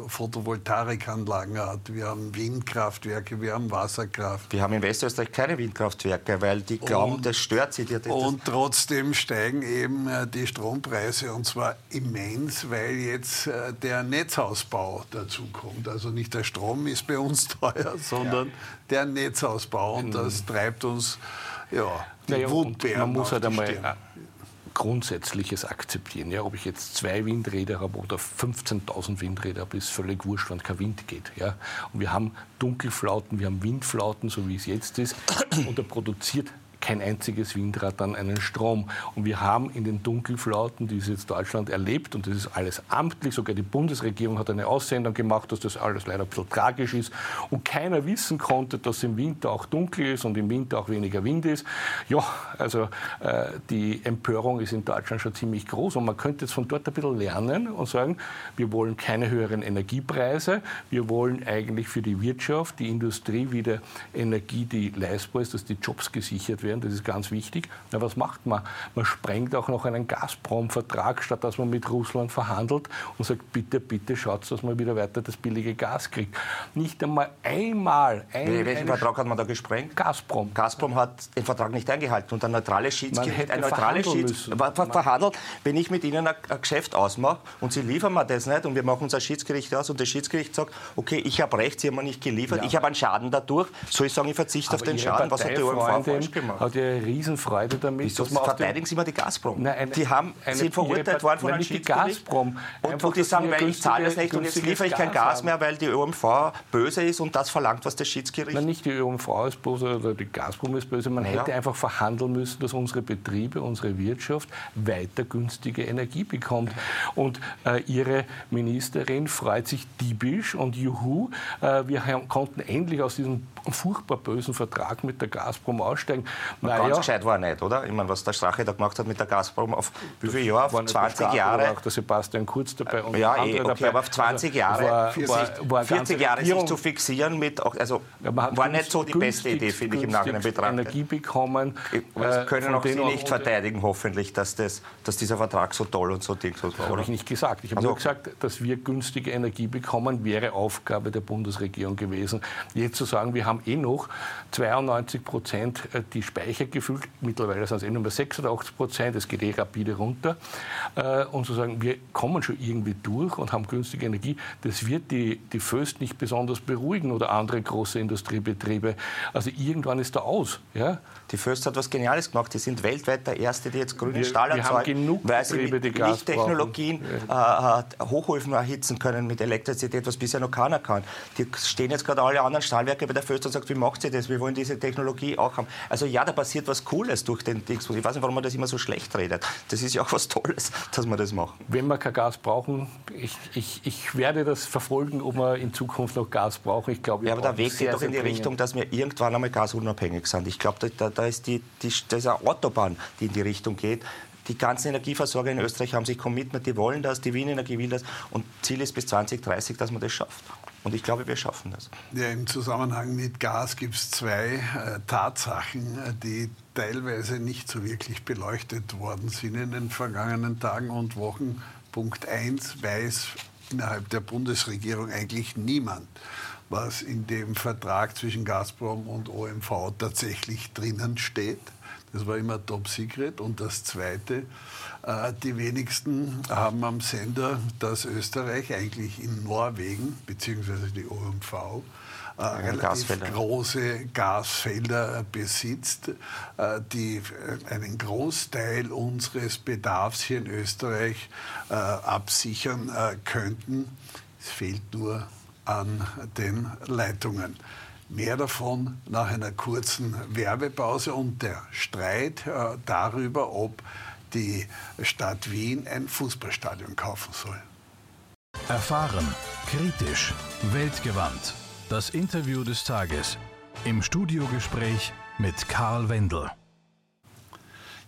Photovoltaikanlagen hat. Wir haben Windkraftwerke, wir haben Wasserkraft. Wir haben in Westösterreich keine Windkraftwerke, weil die glauben, und, das stört sie. Das, das und trotzdem steigen eben die Strompreise, und zwar immens, weil jetzt der Netzausbau dazu kommt. Also nicht der Strom ist bei uns teuer, sondern ja. der Netzausbau. Und das treibt uns ja, die naja, Wutbären Man muss halt einmal Stirn. Grundsätzliches akzeptieren. Ja, ob ich jetzt zwei Windräder habe oder fünfzehntausend Windräder habe, ist völlig wurscht, wenn kein Wind geht. Ja. Und wir haben Dunkelflauten, wir haben Windflauten, so wie es jetzt ist. Und da produziert kein einziges Windrad dann einen Strom. Und wir haben in den Dunkelflauten, die es jetzt Deutschland erlebt, und das ist alles amtlich, sogar die Bundesregierung hat eine Aussendung gemacht, dass das alles leider ein bisschen tragisch ist und keiner wissen konnte, dass im Winter auch dunkel ist und im Winter auch weniger Wind ist. Ja, also äh, die Empörung ist in Deutschland schon ziemlich groß und man könnte jetzt von dort ein bisschen lernen und sagen, wir wollen keine höheren Energiepreise, wir wollen eigentlich für die Wirtschaft, die Industrie wieder Energie, die leistbar ist, dass die Jobs gesichert werden. Das ist ganz wichtig. Na, was macht man? Man sprengt auch noch einen Gazprom-Vertrag, statt dass man mit Russland verhandelt und sagt, bitte, bitte schaut, dass man wieder weiter das billige Gas kriegt. Nicht einmal einmal. Ein, Welchen Vertrag hat man da gesprengt? Gazprom. Gazprom hat den Vertrag nicht eingehalten und ein neutrales Schiedsgericht, ein neutrales Schiedsgericht verhandelt. Wenn ich mit Ihnen ein, ein Geschäft ausmache und Sie liefern mir das nicht und wir machen unser Schiedsgericht aus und das Schiedsgericht sagt, okay, ich habe recht, Sie haben mir nicht geliefert, ja. ich habe einen Schaden dadurch, soll ich sagen, ich verzichte auf den Schaden? Was hat die O M V falsch gemacht? Hat ja eine Riesenfreude damit. Wieso verteidigen Sie mal die Gazprom? Nein, eine, die haben, eine, sind verurteilt worden von einem Schiedsgericht. Und, und die sagen, weil ich zahle es nicht und jetzt liefere ich kein Gas, Gas mehr, weil die O M V böse ist und das verlangt, was das Schiedsgericht... Nein, nicht die O M V ist böse oder die Gazprom ist böse. Man ja. hätte einfach verhandeln müssen, dass unsere Betriebe, unsere Wirtschaft weiter günstige Energie bekommt. Und äh, Ihre Ministerin freut sich diebisch und juhu, äh, wir haben, konnten endlich aus diesem furchtbar bösen Vertrag mit der Gazprom aussteigen. Na, ganz ja. gescheit war er nicht, oder? Ich meine, was der Strache da gemacht hat mit der Gazprom auf wie viele Jahre? Auf zwanzig Jahre. War auch der Sebastian Kurz dabei. Und ja, eh, okay, dabei. Aber auf zwanzig Jahre, war, war, war vierzig Jahre sich zu fixieren, mit, also ja, war nicht so die beste Idee, finde ich, im Nachhinein betrachtet. Energie bekommen. Das können auch Sie nicht verteidigen, hoffentlich, dass, das, dass dieser Vertrag so toll und so dingslos war. Das habe ich nicht gesagt. Ich habe also, nur gesagt, dass wir günstige Energie bekommen, wäre Aufgabe der Bundesregierung gewesen. Jetzt zu sagen, wir haben eh noch zweiundneunzig Prozent die Speicher gefüllt, mittlerweile sind es eh nur mehr sechsundachtzig Prozent, es geht eh rapide runter. Und zu sagen, wir kommen schon irgendwie durch und haben günstige Energie, das wird die, die Föst nicht besonders beruhigen oder andere große Industriebetriebe. Also irgendwann ist da aus. Ja? Die Föst hat was Geniales gemacht. Die sind weltweit der Erste, die jetzt grünen wir, Stahl wir erzeugen, haben genug weil sie Betriebe, mit Lichttechnologien äh, Hochöfen erhitzen können mit Elektrizität, was bisher noch keiner kann. Die stehen jetzt gerade alle anderen Stahlwerke bei der Föst und sagen, wie macht ihr das? Wir wollen diese Technologie auch haben. Also ja, da passiert was Cooles durch den Dings. Ich weiß nicht, warum man das immer so schlecht redet. Das ist ja auch was Tolles, dass wir das machen. Wenn wir kein Gas brauchen, ich, ich, ich werde das verfolgen, ob wir in Zukunft noch Gas brauchen. Ich glaube, ja, aber der Weg geht doch in die dringend. Richtung, dass wir irgendwann einmal gasunabhängig sind. Ich glaube, da, da ist die, die, das ist eine Autobahn, die in die Richtung geht. Die ganzen Energieversorger in Österreich haben sich committed, die wollen das, die Wien Energie will das. Und Ziel ist bis zwanzig dreißig, dass man das schafft. Und ich glaube, wir schaffen das. Ja, im Zusammenhang mit Gas gibt es zwei äh, Tatsachen, die teilweise nicht so wirklich beleuchtet worden sind in den vergangenen Tagen und Wochen. Punkt eins weiß innerhalb der Bundesregierung eigentlich niemand, was in dem Vertrag zwischen Gazprom und O M V tatsächlich drinnen steht. Das war immer top secret. Und das Zweite, äh, die wenigsten haben am Sender, dass Österreich eigentlich in Norwegen, beziehungsweise die O M V, äh, relativ Gasfelder. große Gasfelder besitzt, äh, die äh, einen Großteil unseres Bedarfs hier in Österreich äh, absichern äh, könnten. Es fehlt nur an den Leitungen. Mehr davon nach einer kurzen Werbepause und der Streit äh, darüber, ob die Stadt Wien ein Fußballstadion kaufen soll. Erfahren, kritisch, weltgewandt. Das Interview des Tages im Studiogespräch mit Karl Wendel.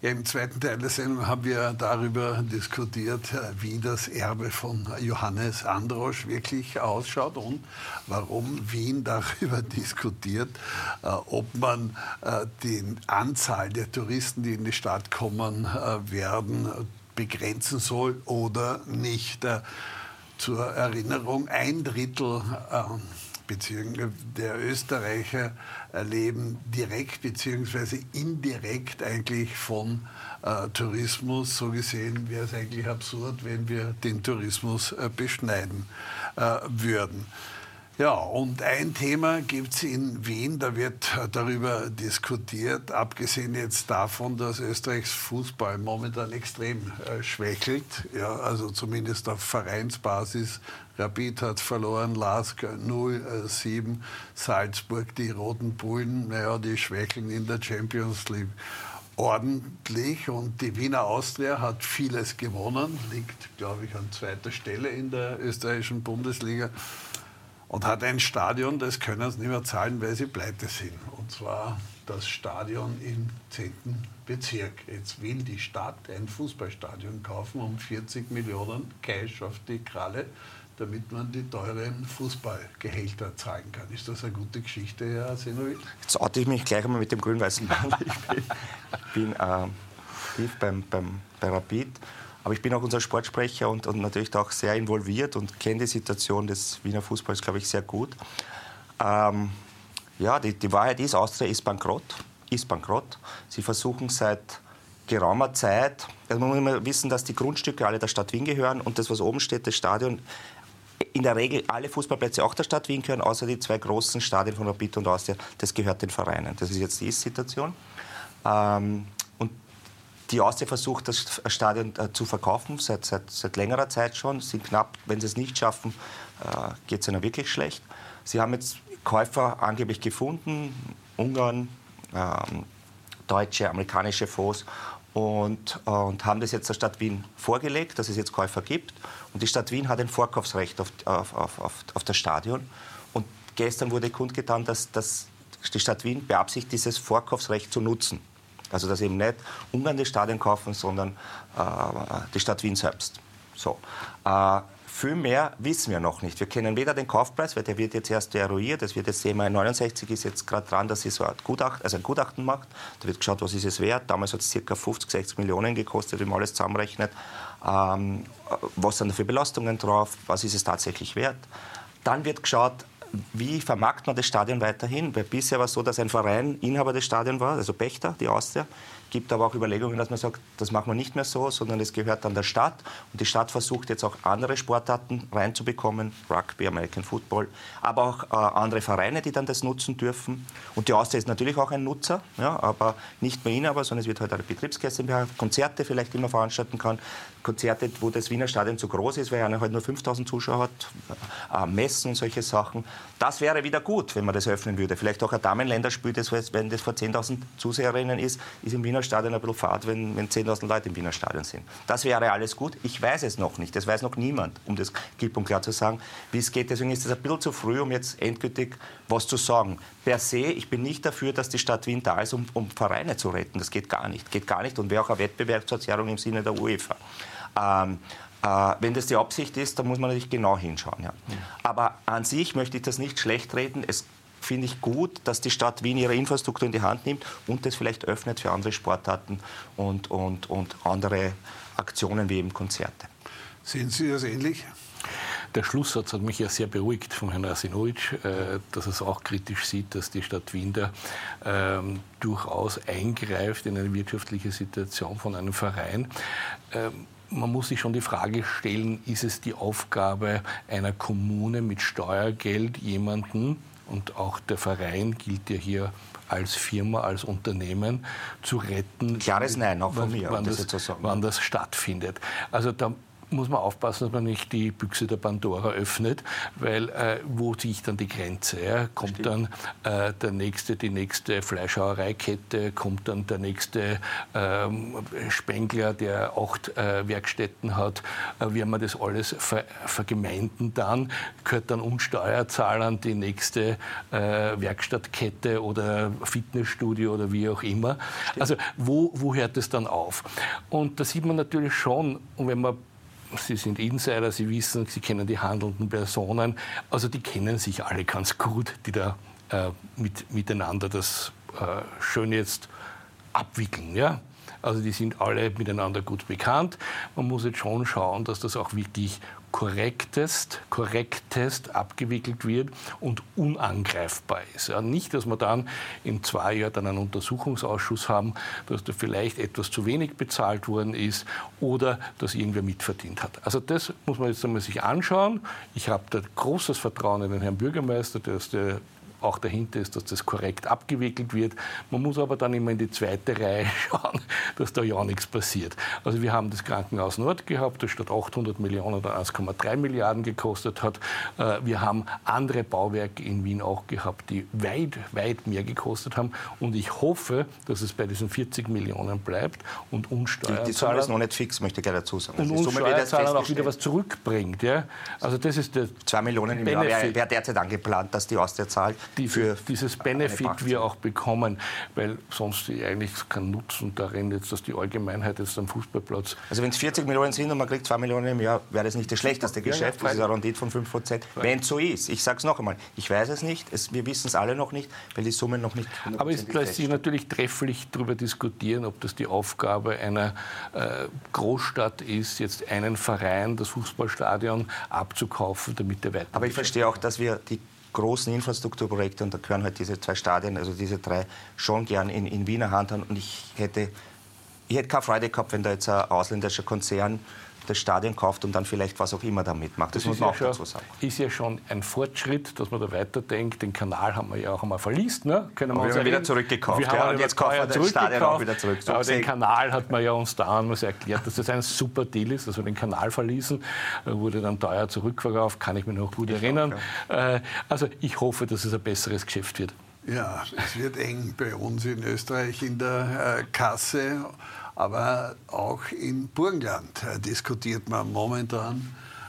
Ja, im zweiten Teil der Sendung haben wir darüber diskutiert, wie das Erbe von Johannes Androsch wirklich ausschaut und warum Wien darüber diskutiert, ob man die Anzahl der Touristen, die in die Stadt kommen werden, begrenzen soll oder nicht. Zur Erinnerung, ein Drittel beziehungsweise der Österreicher leben direkt bzw. indirekt eigentlich von äh, Tourismus. So gesehen wäre es eigentlich absurd, wenn wir den Tourismus äh, beschneiden äh, würden. Ja, und ein Thema gibt es in Wien, da wird darüber diskutiert, abgesehen jetzt davon, dass Österreichs Fußball momentan extrem äh, schwächelt, ja, also zumindest auf Vereinsbasis. Rapid hat verloren, Lask null sieben, Salzburg, die Roten Bullen, naja, die schwächeln in der Champions League ordentlich und die Wiener Austria hat vieles gewonnen, liegt, glaube ich, an zweiter Stelle in der österreichischen Bundesliga. Und hat ein Stadion, das können sie nicht mehr zahlen, weil sie pleite sind. Und zwar das Stadion im zehnten Bezirk. Jetzt will die Stadt ein Fußballstadion kaufen um vierzig Millionen Cash auf die Kralle, damit man die teuren Fußballgehälter zahlen kann. Ist das eine gute Geschichte, Herr Arsenovic? Jetzt oute ich mich gleich einmal mit dem grün-weißen Band. Ich bin, bin äh, tief beim, beim, bei Rapid. Aber ich bin auch unser Sportsprecher und, und natürlich da auch sehr involviert und kenne die Situation des Wiener Fußballs, glaube ich, sehr gut. Ähm, ja, die, die Wahrheit ist, Austria ist bankrott, ist bankrott. Sie versuchen seit geraumer Zeit, also man muss immer wissen, dass die Grundstücke alle der Stadt Wien gehören und das, was oben steht, das Stadion, in der Regel alle Fußballplätze auch der Stadt Wien gehören, außer die zwei großen Stadien von Rapid und Austria, das gehört den Vereinen. Das ist jetzt die Ist-Situation. Ähm, Die Austria versucht, das Stadion äh, zu verkaufen, seit, seit, seit längerer Zeit schon. Sie sind knapp, wenn sie es nicht schaffen, äh, geht es ihnen wirklich schlecht. Sie haben jetzt Käufer angeblich gefunden, Ungarn, ähm, deutsche, amerikanische Fonds, und, äh, und haben das jetzt der Stadt Wien vorgelegt, dass es jetzt Käufer gibt. Und die Stadt Wien hat ein Vorkaufsrecht auf, auf, auf, auf, auf das Stadion. Und gestern wurde kundgetan, dass, dass die Stadt Wien beabsichtigt, dieses Vorkaufsrecht zu nutzen. Also dass eben nicht Ungarn das Stadion kaufen, sondern äh, die Stadt Wien selbst. So. Äh, viel mehr wissen wir noch nicht. Wir kennen weder den Kaufpreis, weil der wird jetzt erst eruiert. Das wird jetzt E M A neunundsechzig ist jetzt gerade dran, dass sie so ein Gutachten, also ein Gutachten macht. Da wird geschaut, was ist es wert. Damals hat es ca. fünfzig, sechzig Millionen gekostet, wenn man alles zusammenrechnet. Ähm, was sind da für Belastungen drauf? Was ist es tatsächlich wert? Dann wird geschaut, wie vermarktet man das Stadion weiterhin? Weil bisher war es so, dass ein Verein Inhaber des Stadions war, also Pächter, die Austria. Es gibt aber auch Überlegungen, dass man sagt, das machen wir nicht mehr so, sondern es gehört dann der Stadt. Und die Stadt versucht jetzt auch andere Sportarten reinzubekommen, Rugby, American Football, aber auch äh, andere Vereine, die dann das nutzen dürfen. Und die Austria ist natürlich auch ein Nutzer, ja, aber nicht mehr Inhaber, sondern es wird halt eine Betriebsgesellschaft, Konzerte vielleicht immer veranstalten kann. Konzerte, wo das Wiener Stadion zu groß ist, weil er halt nur fünftausend Zuschauer hat, äh, Messen und solche Sachen. Das wäre wieder gut, wenn man das öffnen würde. Vielleicht auch ein Damenländerspiel, das, wenn das vor zehntausend Zuseherinnen ist, ist im Wiener Stadion ein bisschen fad, wenn, wenn zehntausend Leute im Wiener Stadion sind. Das wäre alles gut. Ich weiß es noch nicht. Das weiß noch niemand, um das klipp und klar zu sagen, wie es geht. Deswegen ist es ein bisschen zu früh, um jetzt endgültig was zu sagen. Per se, ich bin nicht dafür, dass die Stadt Wien da ist, um, um Vereine zu retten. Das geht gar nicht. Geht gar nicht und wäre auch eine Wettbewerbsverzerrung im Sinne der UEFA. Ähm, äh, wenn das die Absicht ist, dann muss man natürlich genau hinschauen. Ja. Mhm. Aber an sich möchte ich das nicht schlecht reden. Es finde ich gut, dass die Stadt Wien ihre Infrastruktur in die Hand nimmt und das vielleicht öffnet für andere Sportarten und, und, und andere Aktionen wie eben Konzerte. Sehen Sie das ähnlich? Der Schlusssatz hat mich ja sehr beruhigt von Herrn Arsenovic, äh, dass er es auch kritisch sieht, dass die Stadt Wien da ähm, durchaus eingreift in eine wirtschaftliche Situation von einem Verein. Ähm, Man muss sich schon die Frage stellen, ist es die Aufgabe einer Kommune mit Steuergeld, jemanden, und auch der Verein gilt ja hier als Firma, als Unternehmen, zu retten, Klares Nein, auch von mir, wann, das, so wann das stattfindet. Also da muss man aufpassen, dass man nicht die Büchse der Pandora öffnet, weil äh, wo ziehe ich dann die Grenze? Ja? Kommt Stimmt. dann äh, der nächste, die nächste Fleischhauereikette, kommt dann der nächste ähm, Spengler, der acht äh, Werkstätten hat, äh, wie man das alles ver vergemeinden dann, gehört dann uns Steuerzahlern die nächste äh, Werkstattkette oder Fitnessstudio oder wie auch immer. Stimmt. Also wo, wo hört es dann auf? Und da sieht man natürlich schon, und wenn man Sie sind Insider, Sie wissen, Sie kennen die handelnden Personen. Also die kennen sich alle ganz gut, die da äh, mit, miteinander das äh, schön jetzt abwickeln. Ja? Also die sind alle miteinander gut bekannt. Man muss jetzt schon schauen, dass das auch wirklich korrektest, korrektest abgewickelt wird und unangreifbar ist. Ja, nicht, dass wir dann in zwei Jahren dann einen Untersuchungsausschuss haben, dass da vielleicht etwas zu wenig bezahlt worden ist oder dass irgendwer mitverdient hat. Also das muss man jetzt einmal sich anschauen. Ich habe da großes Vertrauen in den Herrn Bürgermeister, dass der auch dahinter ist, dass das korrekt abgewickelt wird. Man muss aber dann immer in die zweite Reihe schauen, dass da ja nichts passiert. Also wir haben das Krankenhaus Nord gehabt, das statt achthundert Millionen oder eins Komma drei Milliarden gekostet hat. Wir haben andere Bauwerke in Wien auch gehabt, die weit, weit mehr gekostet haben. Und ich hoffe, dass es bei diesen vierzig Millionen bleibt und uns Steuerzahler... Die Summe ist noch nicht fix, möchte ich gerne dazu sagen. Und uns Steuerzahler auch wieder was zurückbringt. Ja? Also das ist der Zwei Millionen im Jahr wäre wär derzeit angeplant, dass die Austria zahlt. Die für dieses Benefit wir auch bekommen, weil sonst eigentlich kein Nutzen darin jetzt, dass die Allgemeinheit jetzt am Fußballplatz... Also wenn es vierzig Millionen sind und man kriegt zwei Millionen im Jahr, wäre das nicht das schlechteste ja, Geschäft, ja, das ist ein Rendite von fünf Prozent. Wenn es so ist, ich sage es noch einmal, ich weiß es nicht, es, wir wissen es alle noch nicht, weil die Summe noch nicht... Aber es lässt sich natürlich trefflich darüber diskutieren, ob das die Aufgabe einer äh, Großstadt ist, jetzt einen Verein, das Fußballstadion abzukaufen, damit der weiter... Aber ich verstehe auch, dass wir die großen Infrastrukturprojekte, und da gehören halt diese zwei Stadien, also diese drei, schon gern in, in Wiener Hand haben. Und ich hätte, ich hätte keine Freude gehabt, wenn da jetzt ein ausländischer Konzern das Stadion kauft und dann vielleicht was auch immer damit macht. Das, das muss man auch ja dazu sagen. Ist ja schon ein Fortschritt, dass man da weiterdenkt. Den Kanal haben wir ja auch einmal verliest. Ne? Können wir uns ja wieder zurückgekauft. Wir haben ja, und jetzt kaufen wir das Stadion auch wieder zurück. So aber den Kanal hat man ja uns damals erklärt, dass das ein super Deal ist, dass wir den Kanal verließen. Wurde dann teuer zurückverkauft, kann ich mich noch gut ich erinnern. Auch, ja. Also ich hoffe, dass es ein besseres Geschäft wird. Ja, es wird eng bei uns in Österreich in der äh, Kasse. Aber auch in Burgenland äh, diskutiert man momentan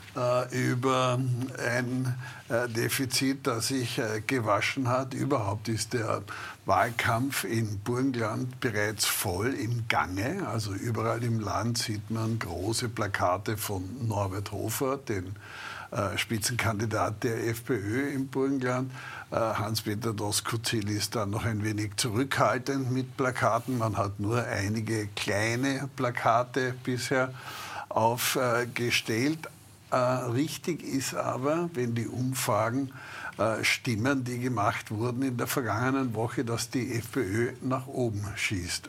äh, über ein äh, Defizit, das sich äh, gewaschen hat. Überhaupt ist der Wahlkampf in Burgenland bereits voll im Gange. Also überall im Land sieht man große Plakate von Norbert Hofer, den äh, Spitzenkandidat der FPÖ im Burgenland. Hans-Peter Doskozil ist da noch ein wenig zurückhaltend mit Plakaten. Man hat nur einige kleine Plakate bisher aufgestellt. Richtig ist aber, wenn die Umfragen stimmen, die gemacht wurden in der vergangenen Woche, dass die FPÖ nach oben schießt.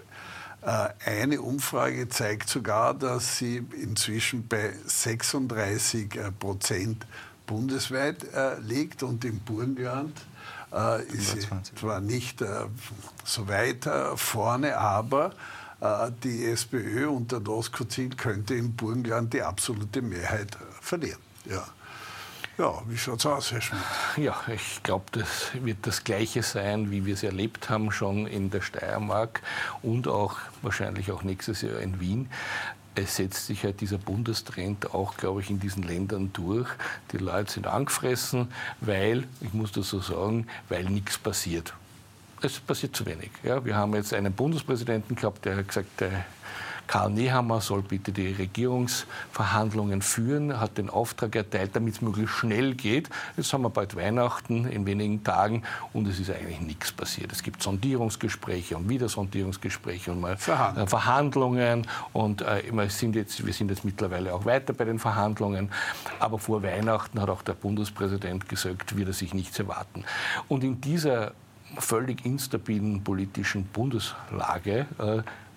Eine Umfrage zeigt sogar, dass sie inzwischen bei sechsunddreißig Prozent bundesweit äh, liegt und im Burgenland äh, ist sie zwar nicht äh, so weit äh, vorne, aber äh, die SPÖ unter Doskozil könnte im Burgenland die absolute Mehrheit äh, verlieren. Ja. Ja, wie schaut es aus, Herr Schmidt? Ja, ich glaube, das wird das Gleiche sein, wie wir es erlebt haben, schon in der Steiermark und auch wahrscheinlich auch nächstes Jahr in Wien. Es setzt sich halt dieser Bundestrend auch, glaube ich, in diesen Ländern durch. Die Leute sind angefressen, weil, ich muss das so sagen, weil nichts passiert. Es passiert zu wenig. Ja, wir haben jetzt einen Bundespräsidenten gehabt, der hat gesagt, der Karl Nehammer soll bitte die Regierungsverhandlungen führen, hat den Auftrag erteilt, damit es möglichst schnell geht. Jetzt haben wir bald Weihnachten in wenigen Tagen und es ist eigentlich nichts passiert. Es gibt Sondierungsgespräche und wieder Sondierungsgespräche und mal Verhandlungen, Verhandlungen und äh, wir, sind jetzt, wir sind jetzt mittlerweile auch weiter bei den Verhandlungen. Aber vor Weihnachten hat auch der Bundespräsident gesagt, wird er sich nichts erwarten. Und in dieser völlig instabilen politischen Bundeslage äh,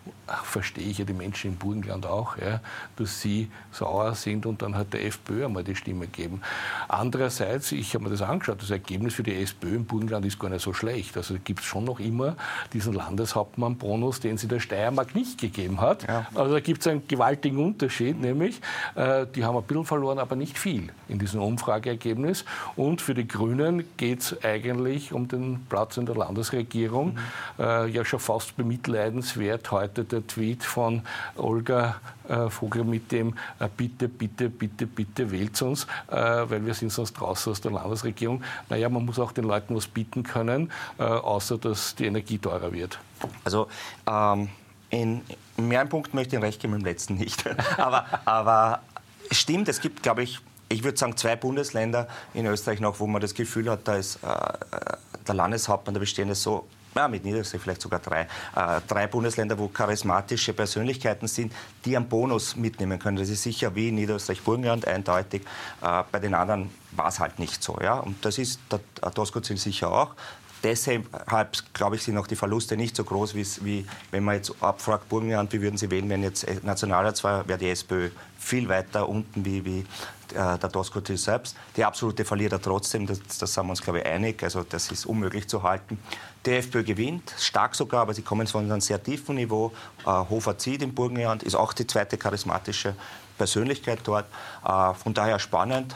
verstehe ich ja die Menschen im Burgenland auch, ja, dass sie sauer sind und dann hat der FPÖ einmal die Stimme gegeben. Andererseits, ich habe mir das angeschaut, das Ergebnis für die SPÖ im Burgenland ist gar nicht so schlecht. Also gibt es schon noch immer diesen Landeshauptmann-Bonus, den sie der Steiermark nicht gegeben hat. Ja. Also da gibt es einen gewaltigen Unterschied, nämlich äh, die haben ein bisschen verloren, aber nicht viel in diesem Umfrageergebnis. Und für die Grünen geht es eigentlich um den Platz in der Landesregierung. Mhm. Äh, ja, schon fast bemitleidenswert heute der Tweet von Olga äh, Vogel mit dem äh, bitte, bitte, bitte, bitte wählt uns, äh, weil wir sind sonst draußen aus der Landesregierung. Naja, man muss auch den Leuten was bieten können, äh, außer dass die Energie teurer wird. Also ähm, in, in mehreren Punkten möchte ich recht geben, im letzten nicht. aber, aber stimmt, es gibt, glaube ich, ich würde sagen, zwei Bundesländer in Österreich noch, wo man das Gefühl hat, da ist äh, der Landeshauptmann, der Bestehende so, ja, mit Niederösterreich vielleicht sogar drei, äh, drei Bundesländer, wo charismatische Persönlichkeiten sind, die einen Bonus mitnehmen können. Das ist sicher wie Niederösterreich-Burgenland eindeutig. Äh, bei den anderen war es halt nicht so. Ja? Und das ist der Doskozil sicher auch. Deshalb, glaube ich, sind auch die Verluste nicht so groß, wie wenn man jetzt abfragt, Burgenland, wie würden Sie wählen, wenn jetzt Nationalrat war, wäre die SPÖ viel weiter unten wie, wie äh, der Doskozil selbst. Die absolute Verlierer trotzdem, das, das sind wir uns, glaube ich, einig. Also das ist unmöglich zu halten. Die FPÖ gewinnt, stark sogar, aber sie kommen von einem sehr tiefen Niveau. Äh, Hofer zieht im Burgenland, ist auch die zweite charismatische Persönlichkeit dort. Äh, von daher spannend.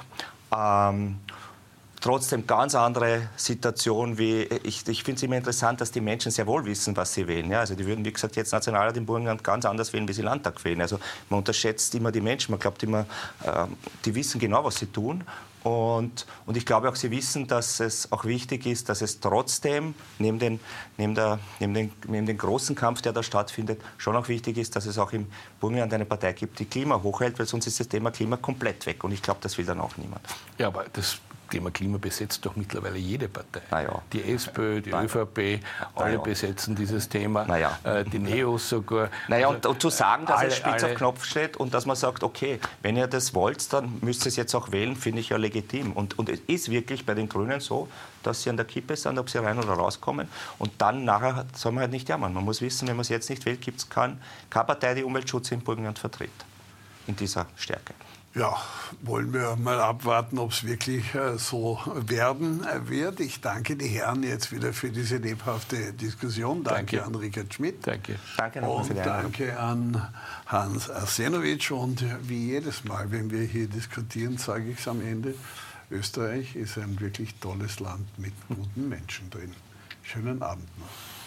Ähm, Trotzdem ganz andere Situation wie, ich, ich finde es immer interessant, dass die Menschen sehr wohl wissen, was sie wählen. Ja, also die würden, wie gesagt, jetzt Nationalrat im Burgenland ganz anders wählen, wie sie Landtag wählen. Also man unterschätzt immer die Menschen, man glaubt immer, äh, die wissen genau, was sie tun. Und, und ich glaube auch, sie wissen, dass es auch wichtig ist, dass es trotzdem, neben den, neben, der, neben, den, neben den großen Kampf, der da stattfindet, schon auch wichtig ist, dass es auch im Burgenland eine Partei gibt, die Klima hochhält, weil sonst ist das Thema Klima komplett weg. Und ich glaube, das will dann auch niemand. Ja, aber das Thema Klima besetzt doch mittlerweile jede Partei. Ja. Die SPÖ, die Nein. ÖVP, alle ja. besetzen dieses Thema. Ja. Äh, die Neos sogar. Naja, also, und, und zu sagen, dass alle, es spitz alle, auf Knopf steht und dass man sagt, okay, wenn ihr das wollt, dann müsst ihr es jetzt auch wählen, finde ich ja legitim. Und, und es ist wirklich bei den Grünen so, dass sie an der Kippe sind, ob sie rein oder rauskommen. Und dann nachher soll man halt nicht jammern. Man muss wissen, wenn man es jetzt nicht wählt, gibt es keine Partei, die Umweltschutz im Burgenland vertritt. In dieser Stärke. Ja, wollen wir mal abwarten, ob es wirklich äh, so werden wird. Ich danke die Herren jetzt wieder für diese lebhafte Diskussion. Danke, danke. an Richard Schmidt. Danke. Danke nochmal für die Einladung. Danke an Hans Arsenovic. Und wie jedes Mal, wenn wir hier diskutieren, sage ich es am Ende, Österreich ist ein wirklich tolles Land mit guten Menschen drin. Schönen Abend noch.